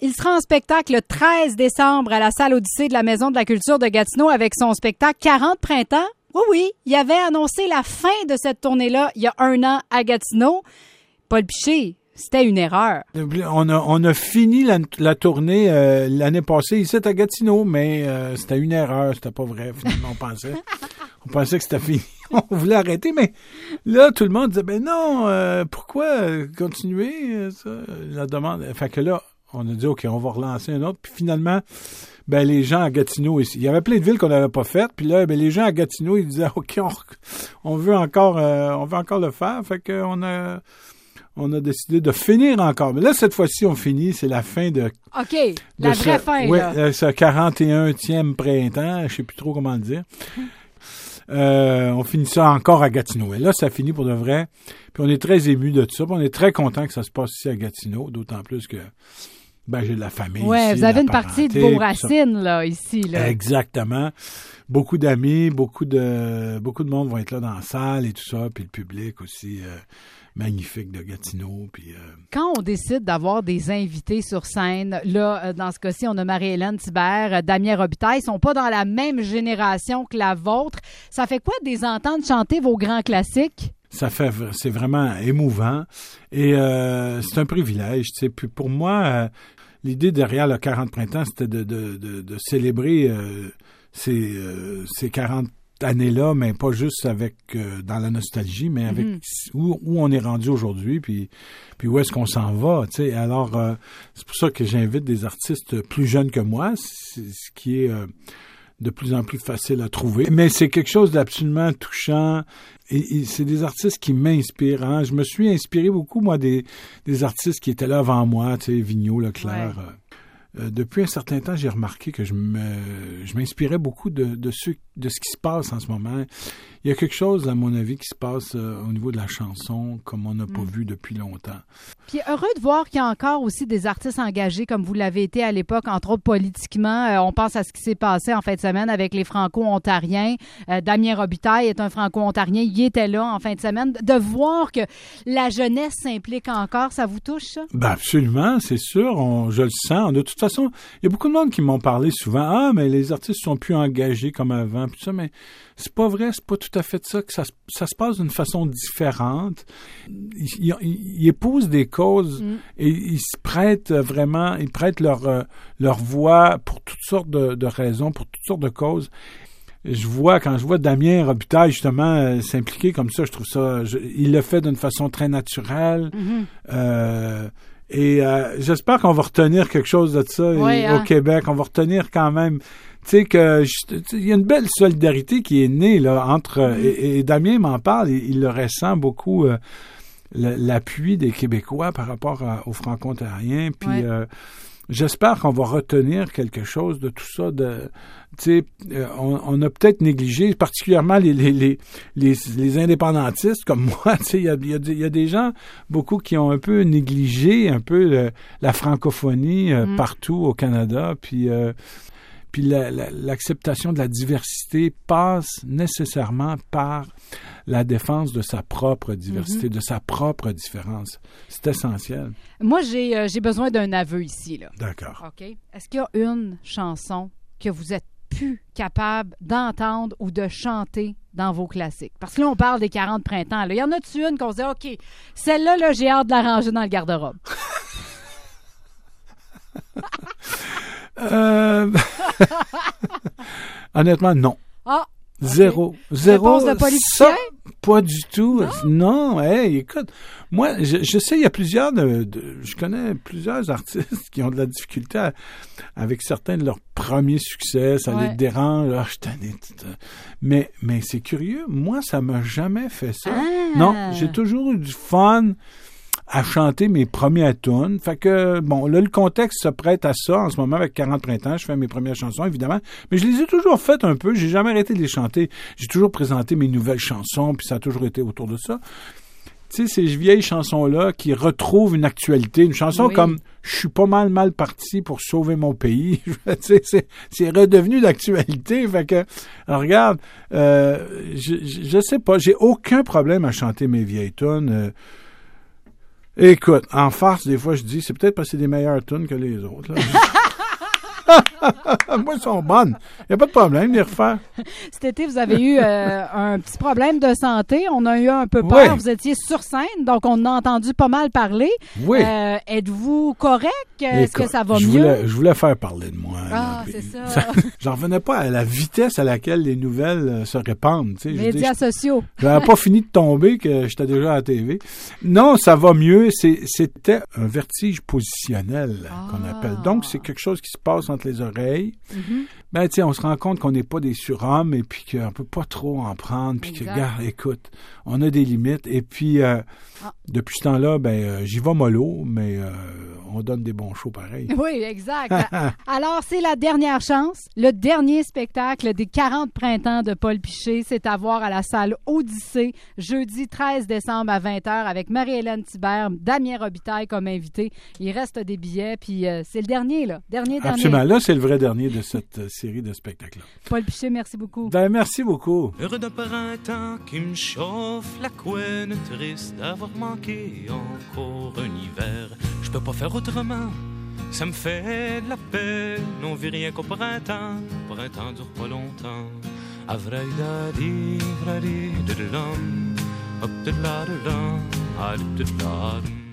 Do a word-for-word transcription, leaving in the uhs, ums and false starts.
Il sera en spectacle le treize décembre à la salle Odyssée de la Maison de la Culture de Gatineau avec son spectacle quarante printemps. Oui, oui, il avait annoncé la fin de cette tournée-là il y a un an à Gatineau. Paul Piché, c'était une erreur. On a, on a fini la, la tournée euh, l'année passée ici à Gatineau, mais euh, c'était une erreur, c'était pas vrai, finalement, on pensait. On pensait que c'était fini. On voulait arrêter, mais là, tout le monde disait, ben non, euh, pourquoi continuer ça, la demande? Fait que là, on a dit, OK, on va relancer un autre. Puis finalement, ben les gens à Gatineau, ici, il y avait plein de villes qu'on n'avait pas faites. Puis là, ben les gens à Gatineau, ils disaient, OK, on, on veut encore, euh, on veut encore le faire. Fait qu'on a, on a décidé de finir encore. Mais là, cette fois-ci, on finit. C'est la fin de. OK, de la ce, vraie fin. Ouais, là. ce quarante et unième printemps. Je sais plus trop comment le dire. Euh, on finit ça encore à Gatineau. Et là, ça finit pour de vrai. Puis on est très émus de tout ça. Puis on est très content que ça se passe ici à Gatineau. D'autant plus que ben j'ai de la famille ouais, ici. Vous avez la une partie de vos racines, là, ici. Là. Exactement. Beaucoup d'amis, beaucoup de beaucoup de monde vont être là dans la salle et tout ça. Puis le public aussi euh, magnifique de Gatineau. Puis, euh... Quand on décide d'avoir des invités sur scène, là, dans ce cas-ci, on a Marie-Hélène Thibert, Damien Robitaille, ils sont pas dans la même génération que la vôtre. Ça fait quoi de les entendre chanter vos grands classiques? Ça fait, c'est vraiment émouvant et euh, c'est un privilège. Tu sais. Puis pour moi, euh, l'idée derrière le quarante printemps, c'était de, de, de, de célébrer euh, ces, euh, ces quarante années-là, mais pas juste avec euh, dans la nostalgie, mais avec mm-hmm. où, où on est rendu aujourd'hui, puis, puis où est-ce qu'on s'en va. Tu sais. Alors, euh, c'est pour ça que j'invite des artistes plus jeunes que moi, c'est, ce qui est euh, de plus en plus facile à trouver. Mais c'est quelque chose d'absolument touchant. Et, et c'est des artistes qui m'inspirent. Hein. Je me suis inspiré beaucoup, moi, des, des artistes qui étaient là avant moi, tu sais, Vigneault, Leclerc. Ouais. Euh, depuis un certain temps, j'ai remarqué que je me, je m'inspirais beaucoup de, de, ce, de ce qui se passe en ce moment. Il y a quelque chose, à mon avis, qui se passe euh, au niveau de la chanson, comme on n'a pas mm. vu depuis longtemps. Puis heureux de voir qu'il y a encore aussi des artistes engagés, comme vous l'avez été à l'époque, entre autres politiquement. Euh, on pense à ce qui s'est passé en fin de semaine avec les Franco-Ontariens. Euh, Damien Robitaille est un Franco-Ontarien. Il était là en fin de semaine. De voir que la jeunesse s'implique encore, ça vous touche, ça? Ben absolument, c'est sûr. On, je le sens. De toute façon, il y a beaucoup de monde qui m'ont parlé souvent. Ah, mais les artistes sont plus engagés comme avant. Puis ça, mais c'est pas vrai. C'est pas tout à fait ça que ça, ça se passe d'une façon différente. Ils, ils, ils épousent des causes mm. et ils se prêtent vraiment, ils prêtent leur euh, leur voix pour toutes sortes de, de raisons, pour toutes sortes de causes. Je vois, quand je vois Damien Robitaille, justement, euh, s'impliquer comme ça, je trouve ça... Je, il le fait d'une façon très naturelle. Mm-hmm. Euh, et euh, j'espère qu'on va retenir quelque chose de ça oui, et, hein? au Québec. On va retenir quand même... Tu sais que il y a une belle solidarité qui est née là entre... Mm-hmm. Et, et Damien m'en parle, il, il le ressent beaucoup... Euh, l'appui des Québécois par rapport à, aux Franco-Ontariens. Puis ouais. euh, j'espère qu'on va retenir quelque chose de tout ça. De, tu sais, euh, on, on a peut-être négligé, particulièrement les les les les, les indépendantistes comme moi. Tu sais, il y a il y a il y a des gens beaucoup qui ont un peu négligé un peu le, la francophonie euh, mm. partout au Canada. Puis euh, Puis la, la, l'acceptation de la diversité passe nécessairement par la défense de sa propre diversité, mm-hmm. de sa propre différence. C'est essentiel. Moi, j'ai, euh, j'ai besoin d'un aveu ici. Là. D'accord. OK. Est-ce qu'il y a une chanson que vous êtes plus capable d'entendre ou de chanter dans vos classiques? Parce que là, on parle des quarante printemps. Là. Il y en a-tu une qu'on se dit, OK, celle-là, là, j'ai hâte de la ranger dans le garde-robe? Euh... Honnêtement, non. Ah! Okay. Zéro. Zéro. Réponse de politicien? Ça, pas du tout. Non, non hey, écoute, moi, je, je sais, il y a plusieurs de, de... Je connais plusieurs artistes qui ont de la difficulté à, avec certains de leurs premiers succès. Ça ouais. les dérange. Ah, je t'en ai... Mais, mais c'est curieux. Moi, ça m'a jamais fait ça. Ah. Non, j'ai toujours eu du fun à chanter mes premières tunes. Fait que, bon, là, le contexte se prête à ça. En ce moment, avec quarante printemps, je fais mes premières chansons, évidemment. Mais je les ai toujours faites un peu. J'ai jamais arrêté de les chanter. J'ai toujours présenté mes nouvelles chansons, puis ça a toujours été autour de ça. Tu sais, ces vieilles chansons-là qui retrouvent une actualité. Une chanson oui. comme « Je suis pas mal mal parti pour sauver mon pays ». Tu sais, c'est, c'est redevenu d'actualité. Fait que, alors, regarde, euh, je, je, je sais pas, j'ai aucun problème à chanter mes vieilles tunes. Euh, Écoute, en farce, des fois, je dis, c'est peut-être parce que c'est des meilleures tunes que les autres. Là. Moi, elles sont bonnes. Il n'y a pas de problème de les refaire. Cet été, vous avez eu euh, un petit problème de santé. On a eu un peu peur. Oui. Vous étiez sur scène, donc on en a entendu pas mal parler. Oui. Euh, êtes-vous correct? Est-ce Écoute, que ça va je mieux? Voulais, je voulais faire parler de moi. Ah, là, c'est puis, ça. ça j'en revenais pas à la vitesse à laquelle les nouvelles euh, se répandent. Tu sais, Médias je dis, sociaux. je n'avais pas fini de tomber que j'étais déjà à la T V. Non, ça va mieux. C'est, c'était un vertige positionnel Ah. qu'on appelle. Donc, c'est quelque chose qui se passe entre les oreilles. Mm-hmm. Ben, tu sais, on se rend compte qu'on n'est pas des surhommes et puis qu'on peut pas trop en prendre. Puis que, Exact. regarde, écoute, on a des limites. Et puis, euh, Ah. depuis ce temps-là, ben, euh, j'y vais mollo, mais euh, on donne des bons shows pareils. Oui, exact. Alors, c'est la dernière chance. Le dernier spectacle des quarante printemps de Paul Piché, c'est à voir à la salle Odyssée, jeudi treize décembre à vingt heures avec Marie-Hélène Thibert, Damien Robitaille comme invité. Il reste des billets, puis euh, c'est le dernier, là. Dernier, dernier. Absolument. Là, c'est le vrai dernier de cette euh, série de spectacles-là. Paul Piché, merci beaucoup. Ben, merci beaucoup. Heureux d'un printemps qui me chauffe la couenne, triste d'avoir manqué encore un hiver. Je peux pas faire autrement, ça me fait de la peine. On vit rien qu'au printemps, printemps dure pas longtemps. Avraïda di vradi de l'homme, hop de la de l'homme, ah de la